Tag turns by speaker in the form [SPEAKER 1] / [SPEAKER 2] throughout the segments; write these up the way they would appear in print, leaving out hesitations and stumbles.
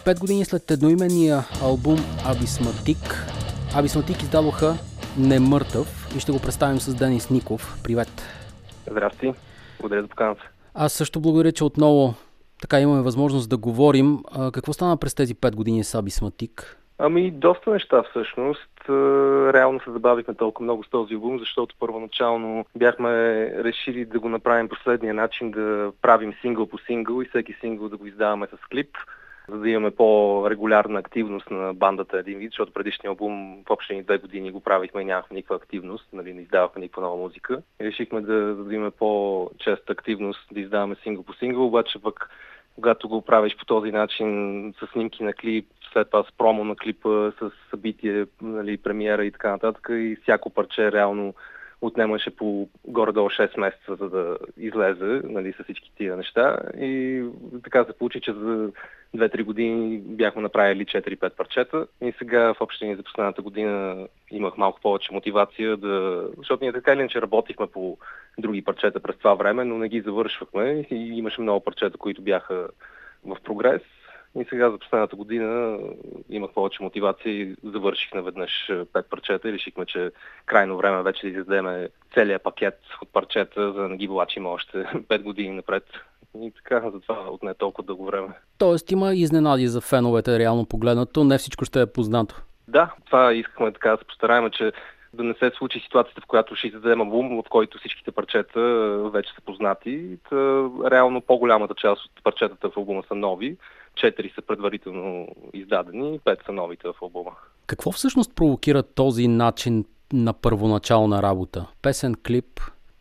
[SPEAKER 1] 5 години след едноименния албум Абисматик, Абисматик издадоха Немъртъв и ще го представим с Денис Ников. Привет!
[SPEAKER 2] Здрасти! Благодаря за поканата.
[SPEAKER 1] Аз също благодаря, че отново така имаме възможност да говорим. Какво стана през тези 5 години с Абисматик?
[SPEAKER 2] Доста неща всъщност. Реално се забавихме толкова много с този албум, защото първоначално бяхме решили да го направим последния начин, да правим сингъл по сингъл и всеки сингъл да го издаваме с клип, за да имаме по-регулярна активност на бандата един вид, защото предишния албум в общи 2 години го правихме и нямахме никаква активност, не издавахме никаква нова музика. И решихме да имаме по-честа активност, да издаваме сингъл по сингъл, обаче пък когато го правиш по този начин, с снимки на клип, след това с промо на клипа, с събитие, премиера и така нататък, и всяко парче реално отнемаше по горе-долу 6 месеца, за да излезе, с всички тия неща. И така се получи, че за 2-3 години бяхме направили 4-5 парчета и сега в общини за последната година имах малко повече мотивация, защото ние така или иначе работихме по други парчета през това време, но не ги завършвахме и имаше много парчета, които бяха в прогрес. И сега за последната година имах повече мотивация и завърших наведнъж 5 парчета и решихме, че крайно време вече да издадем целият пакет от парчета, за да не ги влачим още 5 години напред. И така, затова отне толкова дълго време.
[SPEAKER 1] Тоест има изненади за феновете, реално погледнато, не всичко ще е познато.
[SPEAKER 2] Да, това искахме така да се постараем, че да не се случи ситуацията, в която ще издадем албум, в който всичките парчета вече са познати. Реално по-голямата част от парчетата в албума са нови. 4 са предварително издадени, 5 са новите в албума.
[SPEAKER 1] Какво всъщност провокира този начин на първоначална работа? Песен-клип?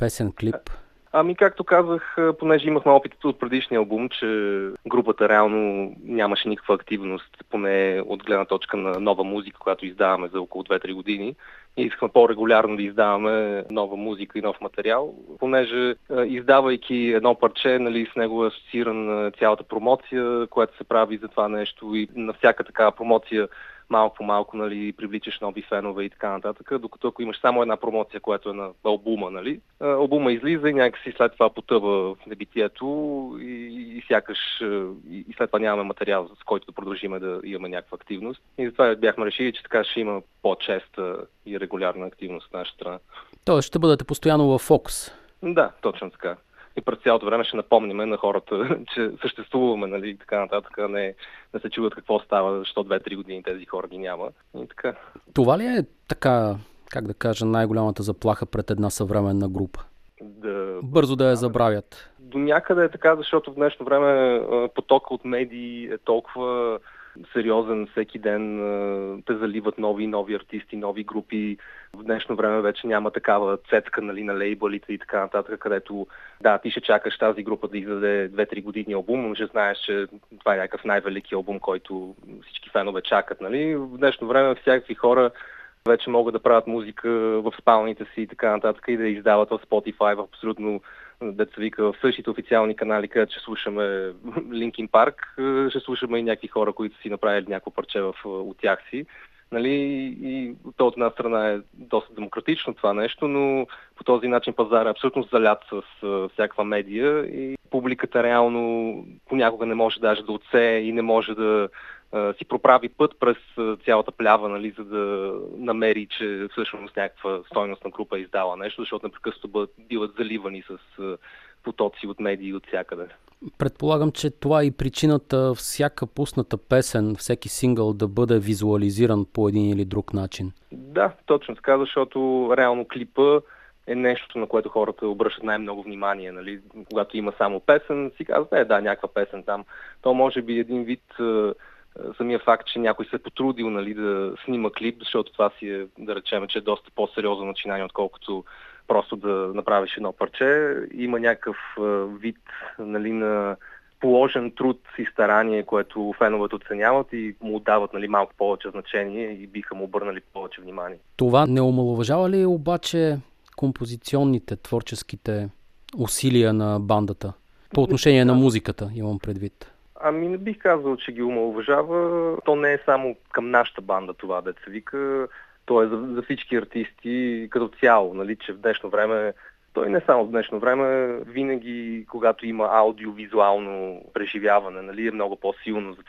[SPEAKER 2] Както казах, понеже имахме опит от предишния албум, че групата реално нямаше никаква активност, поне от гледна точка на нова музика, която издаваме за около 2-3 години. И искахме по-регулярно да издаваме нова музика и нов материал, понеже издавайки едно парче, с него е асоциирана цялата промоция, която се прави за това нещо, и на всяка такава промоция малко по малко привличаш нови фенове и така нататък, докато ако имаш само една промоция, която е на албума, албума излиза и някакси след това потъва в небитието и сякаш и след това нямаме материал, с който да продължим да имаме някаква активност. И затова бяхме решили, че така ще има по-честа и регулярна активност от наша страна.
[SPEAKER 1] Тоест ще бъдете постоянно във фокус.
[SPEAKER 2] Да, точно така. И през цялото време ще напомниме на хората, че съществуваме, и така нататък, не се чуват какво става, защото 2-3 години тези хора ги няма. И така.
[SPEAKER 1] Това ли е така, как да кажа, най-голямата заплаха пред една съвременна група? Бързо да я забравят.
[SPEAKER 2] До някъде е така, защото в днешно време потока от медии е толкова сериозен, всеки ден те заливат нови артисти, нови групи. В днешно време вече няма такава цетка на лейбълите и така нататък, където ти ще чакаш тази група да издаде 2-3 години албум, но ще знаеш, че това е някакъв най-велики албум, който всички фенове чакат. В днешно време всякакви хора вече могат да правят музика в спалните си и така нататък и да издават в Spotify, в абсолютно деца вика в същите официални канали, където ще слушаме Линкин Парк, ще слушаме и някакви хора, които си направили някакво парче от тях си. И от една страна е доста демократично това нещо, но по този начин пазар е абсолютно залят с всякаква медия и публиката реално понякога не може даже да отсее и не може да си проправи път през цялата плява, за да намери, че всъщност някаква стойностна група е издала нещо, защото непрекъснато биват заливани с потоци от медии от всякъде.
[SPEAKER 1] Предполагам, че това е и причината всяка пусната песен, всеки сингъл да бъде визуализиран по един или друг начин.
[SPEAKER 2] Да, точно така, защото реално клипа е нещото, на което хората обръщат най-много внимание. Когато има само песен, си казват, някаква песен там. То може би един вид самия факт, че някой се е потрудил да снима клип, защото това си е, да речем, че е доста по-сериозно начинание, отколкото просто да направиш едно парче. Има някакъв вид на положен труд и старание, което феновете оценяват и му дават малко повече значение и биха му обърнали повече внимание.
[SPEAKER 1] Това не омаловажава ли обаче композиционните, творческите усилия на бандата? По отношение на музиката, имам предвид.
[SPEAKER 2] Не бих казал, че ги омаловажава. То не е само към нашата банда това, деца вика. То е за всички артисти като цяло, че в днешно време, то и не само в днешно време, винаги, когато има аудиовизуално преживяване, е много по-силно. Затова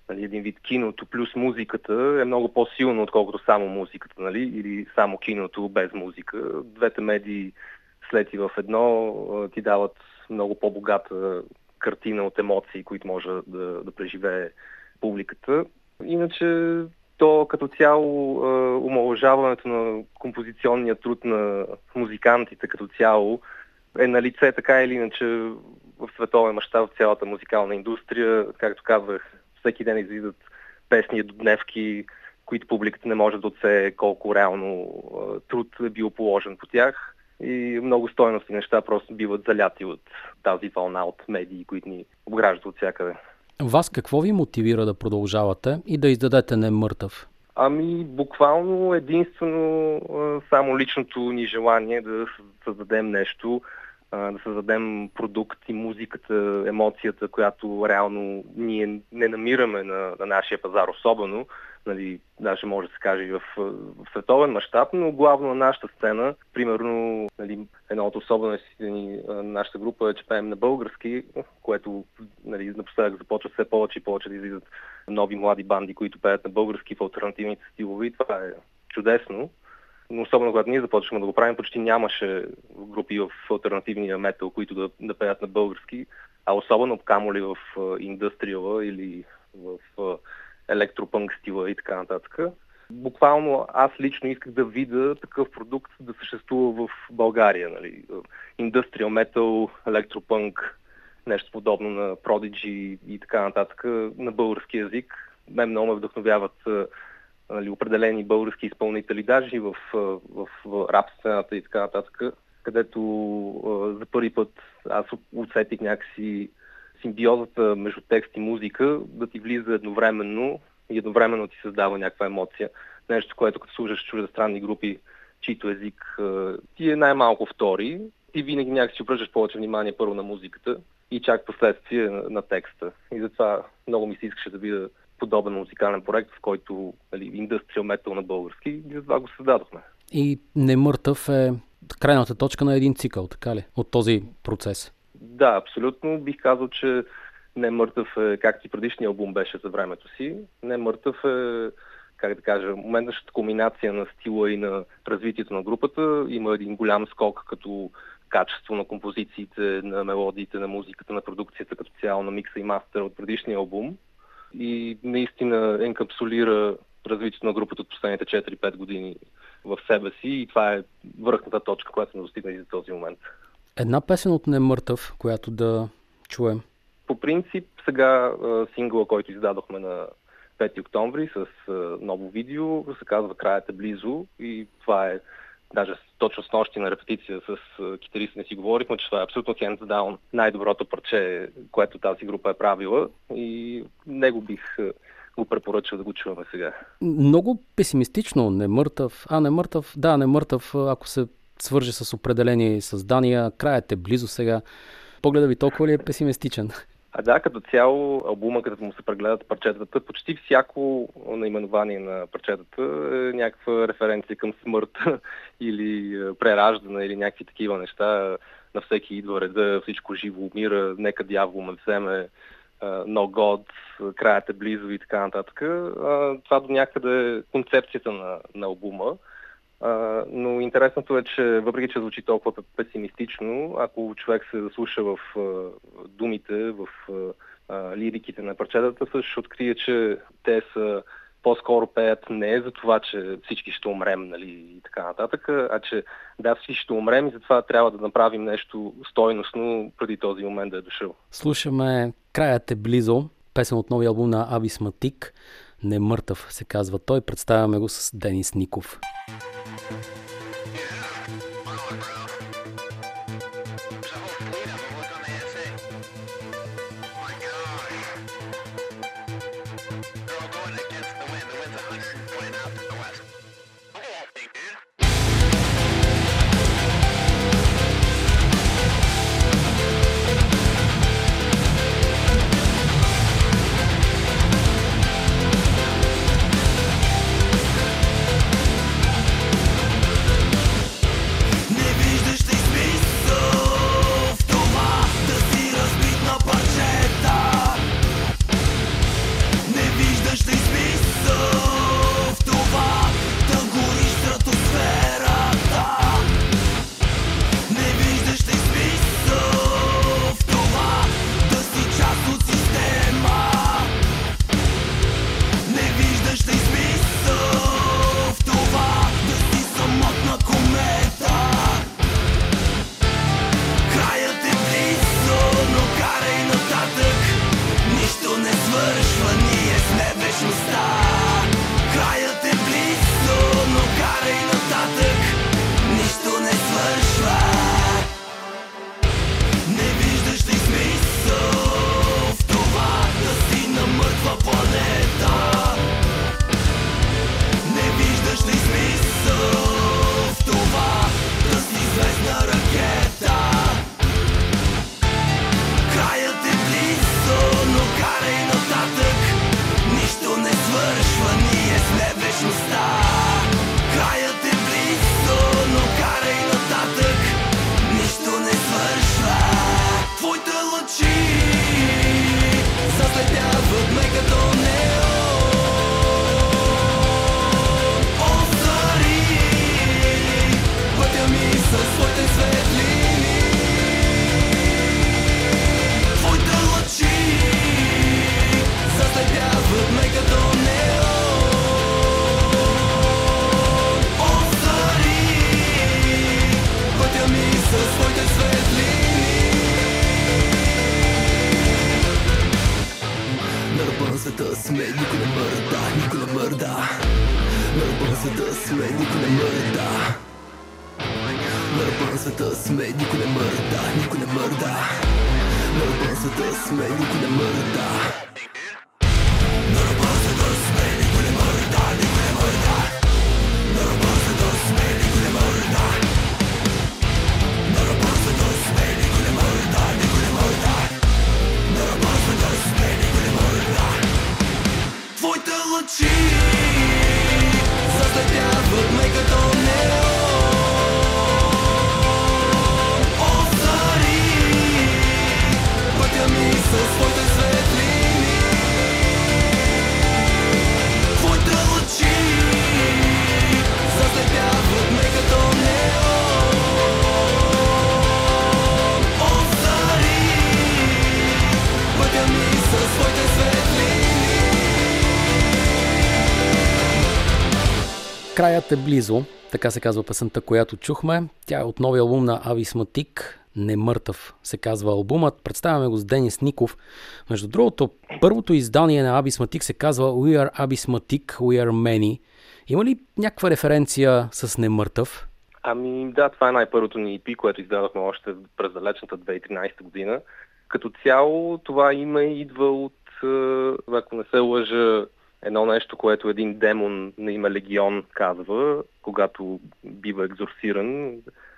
[SPEAKER 2] нали, един вид киното плюс музиката е много по-силно, отколкото само музиката, нали, или само киното без музика. Двете медии слети в едно ти дават много по-богата картина от емоции, които може да преживее публиката. Иначе то като цяло омаловажаването на композиционния труд на музикантите като цяло е на лице така или иначе в световен мащаб в цялата музикална индустрия. Както казах, всеки ден излизат песни и дневки, които публиката не може да отсее колко реално труд е бил положен по тях. И много стойностни неща просто биват заляти от тази вълна от медии, които ни обграждат от всякъде.
[SPEAKER 1] Вас какво ви мотивира да продължавате и да издадете Не мъртъв?
[SPEAKER 2] Ами, буквално единствено само личното ни желание да създадем нещо, да създадем продукт и музиката, емоцията, която реално ние не намираме на нашия пазар особено. Нали, даже може да се каже и в световен мащаб, но главно на нашата сцена. Примерно, нали, една от особеностите на нашата група е, че пеем на български, което, нали, напоследък започва все повече и повече да излизат нови млади банди, които пеят на български в алтернативните стилове и това е чудесно. Но особено когато ние започваме да го правим, почти нямаше групи в алтернативния метал, които да пеят на български, а особено камо ли в индустриала или в електропънк стила и така нататък. Буквално аз лично исках да видя такъв продукт да съществува в България. Нали. Индустриал метал, електропънк, нещо подобно на Prodigy и така нататък на български язик. Мен много ме вдъхновяват нали, определени български изпълнители, даже и в рап сцената и така нататък, където за първи път аз усетих някакси симбиозата между текст и музика да ти влиза едновременно и едновременно ти създава някаква емоция. Нещо, което като слушаш чуждестранни групи, чийто език ти е най-малко втори, ти винаги някакси обръщаш повече внимание първо на музиката и чак последствие на текста. И затова много ми се искаше да видя подобен музикален проект, в който индустриал метал на български, и затова го създадохме.
[SPEAKER 1] И Не мъртъв е крайната точка на един цикъл, така ли? От този процес.
[SPEAKER 2] Да, абсолютно. Бих казал, че Не мъртъв е, както и предишния албум беше за времето си. Не мъртъв е, как да кажа, моментната комбинация на стила и на развитието на групата. Има един голям скок като качество на композициите, на мелодиите, на музиката, на продукцията като цяло, на микса и мастера от предишния албум. И наистина енкапсулира развитието на групата от последните 4-5 години в себе си и това е върхната точка, която сме достигнали за този момент.
[SPEAKER 1] Една песен от Не мъртъв, която да чуем.
[SPEAKER 2] По принцип, сега сингъла, който издадохме на 5 октомври с ново видео, се казва "Краят е близо" и това е даже точно с нощи на репетиция с китариста не си говорихме, че това е абсолютно hands down най-доброто парче, което тази група е правила и него бих го препоръчал да го чуваме сега.
[SPEAKER 1] Много песимистично Не мъртъв. Не мъртъв, да, Не мъртъв, ако се свърже с определени създания, краят е близо сега. Погледа ви толкова ли е песимистичен?
[SPEAKER 2] Да, като цяло албума, като му се прегледат парчетата, почти всяко наименование на парчетата е някаква референция към смърт или прераждане или някакви такива неща. На всеки идва реда, всичко живо умира, нека дявол ме вземе, No God, краят е близо и така нататък. Това до някъде е концепцията на албума. Но интересното е, че въпреки че звучи толкова песимистично, ако човек се заслуша в думите, в лириките на парчетата, също ще открие, че те са по-скоро пеят не за това, че всички ще умрем, нали, и така нататък, а че да, всички ще умрем и затова трябва да направим нещо стойностно преди този момент да е дошъл.
[SPEAKER 1] Слушаме "Краят е близо", песен от новия албум на Ависматик. Не мъртъв се казва той. Представяме го с Денис Ников.
[SPEAKER 3] света сме, никой не мърда. На ръба на света сме, никой не мърда, никой не мърда. На ръба на света сме, никой не мърда. На ръба на света сме, никой не мърда, никой не мърда. На ръба на света сме, никой не мърда. На ръба на света сме, никой не мърда, никой не мърда. На ръба на света сме, никой не мърда. Твоите лъчи заслепяват ме като неон. Озари пътя ми със своите светлини. Твоите лъчи заслепяват ме като неон. Озари пътя ми със своите светлини.
[SPEAKER 1] Краят е близо, така се казва песента, която чухме. Тя е от новия албум на Ависматик. Немъртъв се казва албумът. Представяме го с Денис Ников. Между другото, първото издание на Ависматик се казва We are Abysmatic, We are Many. Има ли някаква референция с Немъртъв?
[SPEAKER 2] Ами да, това е най-първото ни EP, което издадохме още през далечната 2013 година. Като цяло това име идва от, ако не се лъжа, едно нещо, което един демон на име Легион казва, когато бива екзорсиран,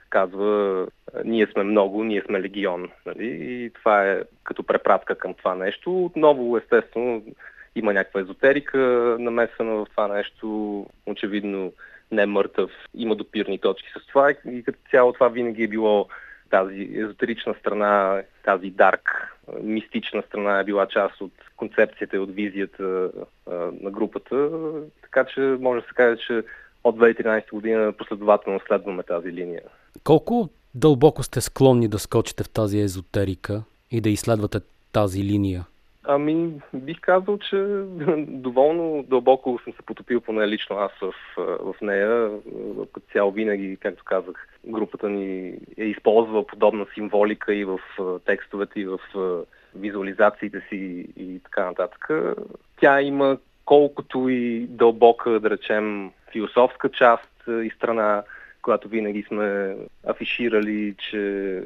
[SPEAKER 2] казва: ние сме много, ние сме Легион. Нали? И това е като препратка към това нещо. Отново, естествено, има някаква езотерика намесена в това нещо. Очевидно не мъртъв. Има допирни точки с това и като цяло това винаги е било тази езотерична страна, тази дарк, мистична страна е била част от концепцията и от визията на групата. Така че може да се каже, че от 2013 година последователно следваме тази линия.
[SPEAKER 1] Колко дълбоко сте склонни да скочите в тази езотерика и да изследвате тази линия?
[SPEAKER 2] Ами, бих казал, че доволно дълбоко съм се потопил, поне лично аз в нея. Като цяло винаги, както казах, групата ни е използвала подобна символика и в текстовете, и в визуализациите си и така нататък. Тя има колкото и дълбока, да речем, философска част и страна, когато винаги сме афиширали, че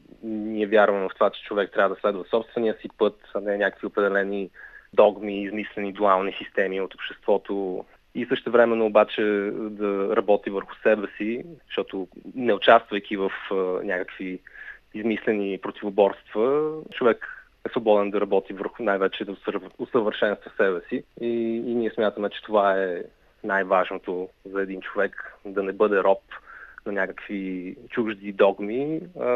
[SPEAKER 2] ние вярваме в това, че човек трябва да следва собствения си път, а не някакви определени догми, измислени дуални системи от обществото. И същевременно обаче да работи върху себе си, защото не участвайки в някакви измислени противоборства, човек е свободен да работи върху най-вече да усъвършенства себе си. И ние смятаме, че това е най-важното за един човек, да не бъде роб на някакви чужди догми,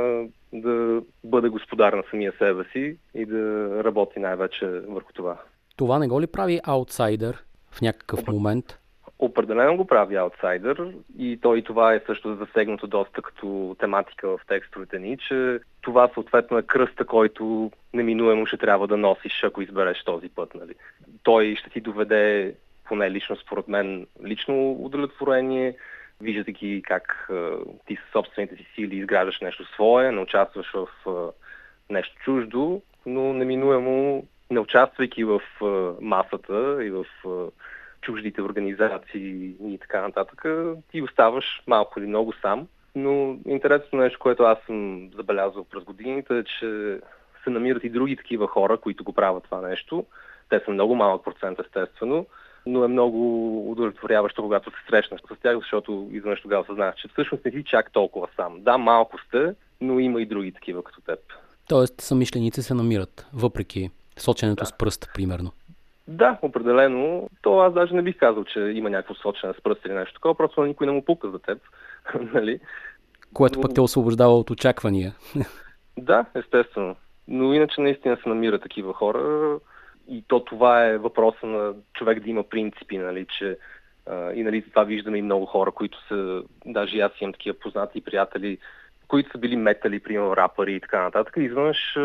[SPEAKER 2] да бъде господар на самия себе си и да работи най-вече върху това.
[SPEAKER 1] Това не го ли прави аутсайдер в някакъв момент?
[SPEAKER 2] Определено го прави аутсайдер и това е също засегнато доста като тематика в текстовете ни, че това съответно е кръста, който неминуемо ще трябва да носиш, ако избереш този път. Нали. Той ще ти доведе, поне лично според мен, лично удовлетворение, виждайки как ти със собствените си сили изграждаш нещо свое, не участваш в нещо чуждо, но неминуемо, не участвайки в масата и в чуждите организации и така нататък, ти оставаш малко или много сам. Но интересното нещо, което аз съм забелязал през годините, е, че се намират и други такива хора, които го правят това нещо. Те са много малък процент, естествено, но е много удовлетворяващо, когато се срещнеш с тях, защото изведнъж тогава съзнах, че всъщност не си чак толкова сам. Да, малко сте, но има и други такива като теб.
[SPEAKER 1] Тоест съмишленици се намират, въпреки соченето с пръст, примерно.
[SPEAKER 2] Да, определено. То аз даже не бих казал, че има някакво сочене с пръст или нещо такова, просто никой не му пука за теб. Нали?
[SPEAKER 1] Което пък те освобождава от очаквания. Да,
[SPEAKER 2] естествено. Но иначе наистина се намират такива хора и това е въпроса на човек да има принципи, нали, че и нали това виждаме и много хора, които са, даже аз имам такива познати приятели, които са били метали, примерно рапъри и така нататък. Изведнъж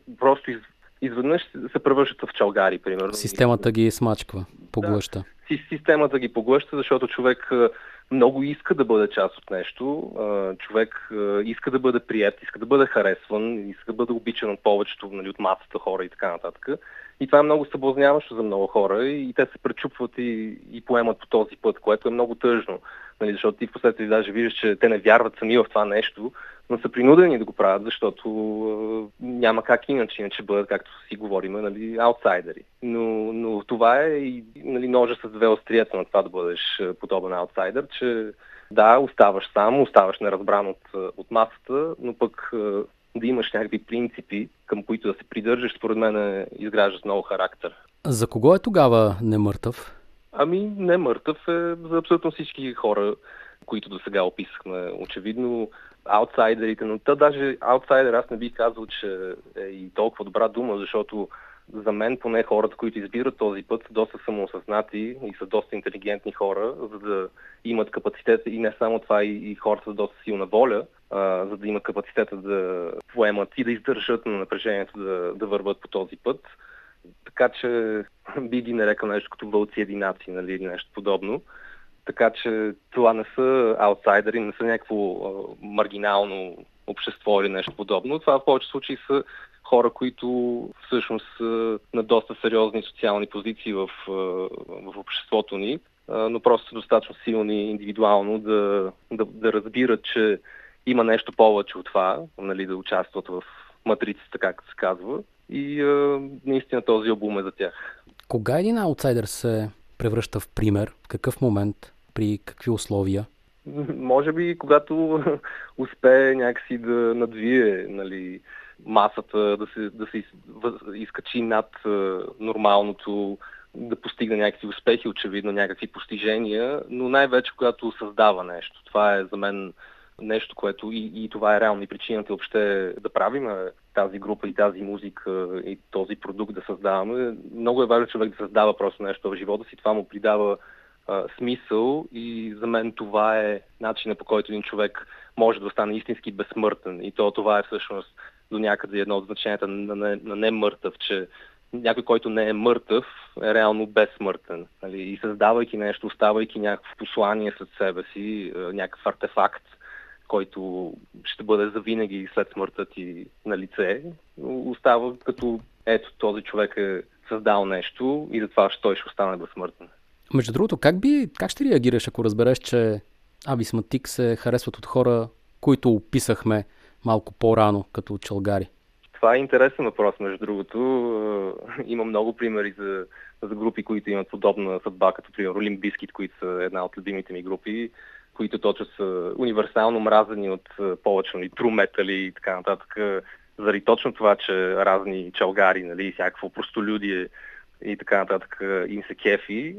[SPEAKER 2] изведнъж се превръщат в чалгари, примерно.
[SPEAKER 1] Системата ги смачква, поглъща.
[SPEAKER 2] Да, системата ги поглъща, защото човек много иска да бъде част от нещо. Човек иска да бъде приет, иска да бъде харесван, иска да бъде обичан от повечето, нали, от масата хора и така нататък. И това е много съблазняващо за много хора и те се пречупват и поемат по този път, което е много тъжно. Нали, защото ти впоследствие даже виждаш, че те не вярват сами в това нещо, но са принудени да го правят, защото няма как иначе бъдат, както си говорим, нали, аутсайдери. Но това е и, нали, ножа с две острията на това да бъдеш подобен аутсайдер, че да, оставаш сам, оставаш неразбран от масата, но пък да имаш някакви принципи, към които да се придържаш, според мен изграждат много характер.
[SPEAKER 1] За кого е тогава Немъртъв?
[SPEAKER 2] Ами, Немъртъв е за абсолютно всички хора, които до сега описахме. Очевидно, аутсайдерите, но даже аутсайдер аз не бих казал, че е и толкова добра дума, защото за мен поне хората, които избират този път, са доста самоосъзнати и са доста интелигентни хора, за да имат капацитет и не само това, и хората с доста силна воля, за да имат капацитета да поемат и да издържат на напрежението да върват по този път. Така че би ги нарекал нещо като вълци единаци, нали, или нещо подобно. Така че това не са аутсайдери, не са някакво маргинално общество или нещо подобно. Това в повече случаи са хора, които всъщност са на доста сериозни социални позиции в обществото ни, но просто са достатъчно силни индивидуално да разбират, че има нещо повече от това, нали, да участват в матрицата, както се казва. И наистина този албум е за тях.
[SPEAKER 1] Кога един аутсайдер се превръща в пример? В какъв момент? При какви условия?
[SPEAKER 2] Може би, когато успее някакси да надвие, нали, масата, да се изкачи над нормалното, да постигне някакви успехи, очевидно някакви постижения, но най-вече когато създава нещо. Това е за мен нещо, което и това е реално и причината въобще да правим тази група и тази музика и този продукт да създаваме. Много е важно човек да създава просто нещо в живота си, това му придава смисъл и за мен това е начинът, по който един човек може да стане истински безсмъртен. И това е всъщност до някъде едно от значенията на немъртъв, че някой, който не е мъртъв, е реално безсмъртен. Нали? И създавайки нещо, оставайки някакво послание след себе си, някакъв артефакт, който ще бъде завинаги след смъртта ти на лице, остава като ето този човек е създал нещо и затова той ще остане безсмъртен.
[SPEAKER 1] Между другото, как ще реагираш, ако разбереш, че Ависматик се харесват от хора, които описахме малко по-рано като чалгари?
[SPEAKER 2] Това е интересен въпрос, между другото. Има много примери за групи, които имат подобна съдба, като примерно Лимп Бизкит, които са една от любимите ми групи, които точно са универсално мразени от повече тру метали и така нататък, заради точно това, че разни чалгари, нали, всякакво простолюдие и така нататък им се кефи.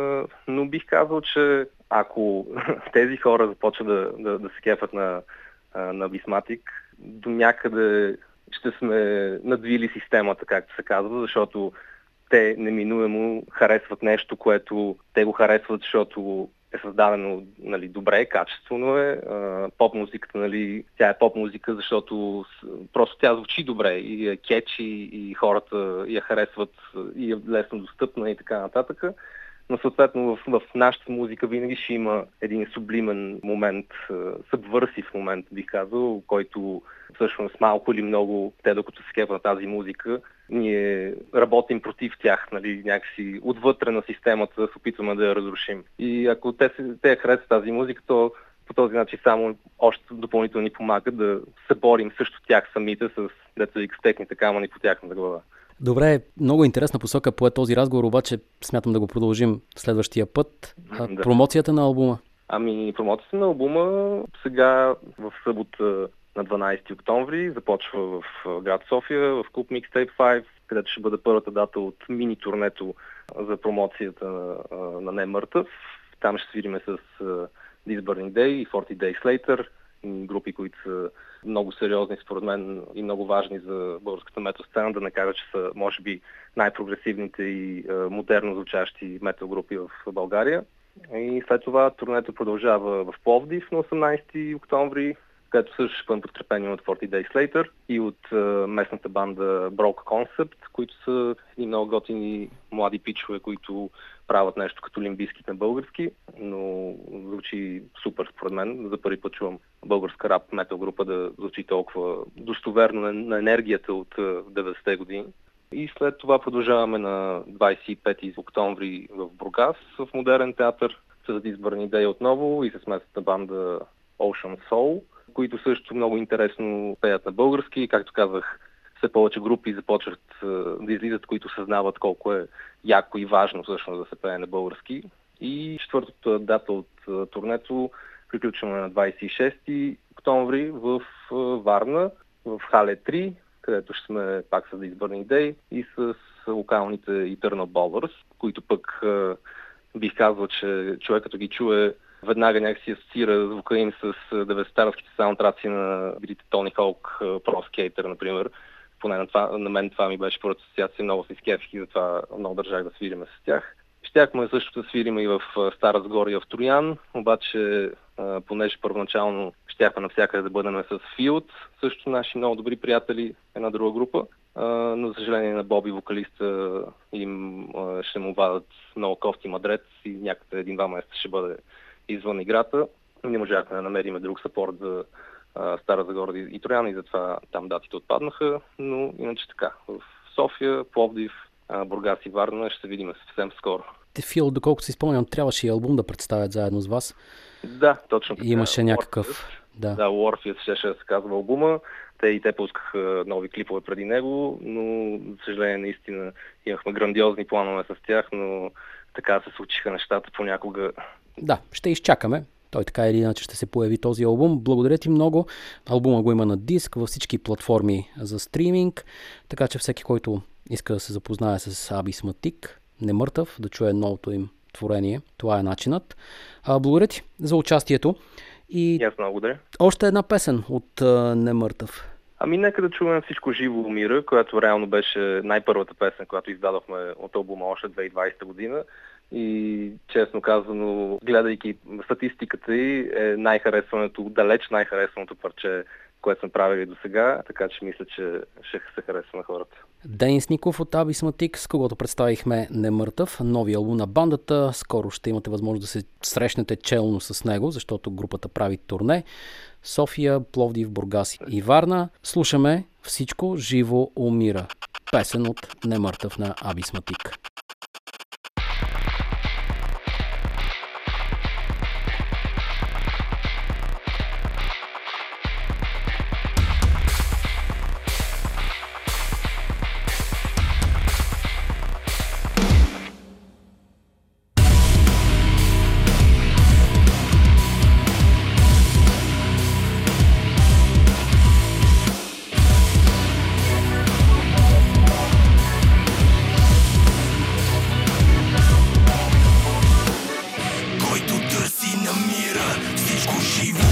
[SPEAKER 2] Но бих казал, че ако тези хора започват да се кефат на Ависматик, до някъде ще сме надвили системата, както се казва, защото те неминуемо харесват нещо, което те го харесват, защото е създадено, нали, добре, качествено е. Поп-музиката, нали, тя е поп-музика, защото просто тя звучи добре и е кетчи и хората я харесват и е лесно достъпна и така нататък. Но съответно в нашата музика винаги ще има един сублимен момент, събвърсив момент, бих казал, който всъщност малко или много, те докато се кефа на тази музика, ние работим против тях, нали, някакси отвътре на системата се опитваме да я разрушим. И ако те харесват тази музика, то по този начин само още допълнително ни помагат да се борим също тях самите с техните камъни по тяхната глава.
[SPEAKER 1] Добре, много интересна посока по този разговор, обаче смятам да го продължим следващия път.
[SPEAKER 2] Да.
[SPEAKER 1] Промоцията на албума?
[SPEAKER 2] Ами, промоцията на албума сега в събота на 12 октомври започва в град София, в клуб Mixtape 5, където ще бъде първата дата от мини-турнето за промоцията на Немъртъв. Там ще свириме с This Burning Day и 40 Days Later, групи, които са много сериозни според мен и много важни за българската метал сцена, да не кажа, че са може би най-прогресивните и модерно звучащи метал групи в България. И след това турнето продължава в Пловдив на 18 октомври, където също ще бъдем подкрепени от 40 Days Later и от местната банда Broke Concept, които са едни много готини млади пичове, които правят нещо като Лимп Бизкит на български, но звучи супер според мен. За първи път чувам българска рап метал група да звучи толкова достоверно на енергията от 90-те години. И след това продължаваме на 25 октомври в Бургас, в Модерен театър, с избрани идеи отново и с местната банда Ocean Soul, които също много интересно пеят на български. Както казах, все повече групи започват да излизат, които съзнават колко е яко и важно всъщност да се пее на български. И четвъртата дата от турнето приключваме на 26 октомври в Варна, в Хале 3, където ще сме пак с да избърни идеи и с локалните Eternal Ballers, които пък бих казал, че човек като ги чуе, веднага някакси асоциира звука им с 90-тарските саундтраци на битите Тони Хоук, Pro Skater, например. Поне на мен това ми беше по асоциация, много се изкефих и затова много държах да свириме с тях. Щяхме също да свирим и в Стара Загора и в Троян, обаче понеже първоначално щяхме навсякъде да бъдем с Field, също наши много добри приятели, една друга група, но за съжаление на Боби, вокалиста, им ще му вадат много кофти мадрец и някъде 1-2 месеца ще бъде извън играта. Не можахме да намерим друг съпорт за Стара Загора и Троян и затова там датите отпаднаха, но иначе така. В София, Пловдив, Бургас и Варна ще се видим съвсем скоро.
[SPEAKER 1] Фил, доколкото си спомням, трябваше и албум да представят заедно с вас.
[SPEAKER 2] Да, точно така.
[SPEAKER 1] Имаше някакъв...
[SPEAKER 2] Да, Warfield ще се казва албума. Те пускаха нови клипове преди него, но за съжаление наистина имахме грандиозни планове с тях, но така се случиха нещата понякога.
[SPEAKER 1] Да, ще изчакаме. Той така или иначе ще се появи този албум. Благодаря ти много. Албума го има на диск във всички платформи за стриминг, така че всеки, който иска да се запознае с Абисматик, Немъртъв, да чуе новото им творение. Това е начинът. Благодаря ти за участието.
[SPEAKER 2] И аз много благодаря.
[SPEAKER 1] Още една песен от Немъртъв.
[SPEAKER 2] Ами нека да чуем Всичко живо умира, която реално беше най-първата песен, която издадохме от албума още 2020 година. И честно казано, гледайки статистиката й, е далеч най-харесваното парче, което сме правили до сега, така че мисля, че ще се харесва на хората.
[SPEAKER 1] Денис Ников от Абисматик, с когото представихме Немъртъв, новия албум на бандата. Скоро ще имате възможност да се срещнете челно с него, защото групата прави турне. София, Пловдив, Бургас и Варна. Слушаме Всичко живо умира. Песен от Немъртъв на Абисматик.
[SPEAKER 3] Всичко живо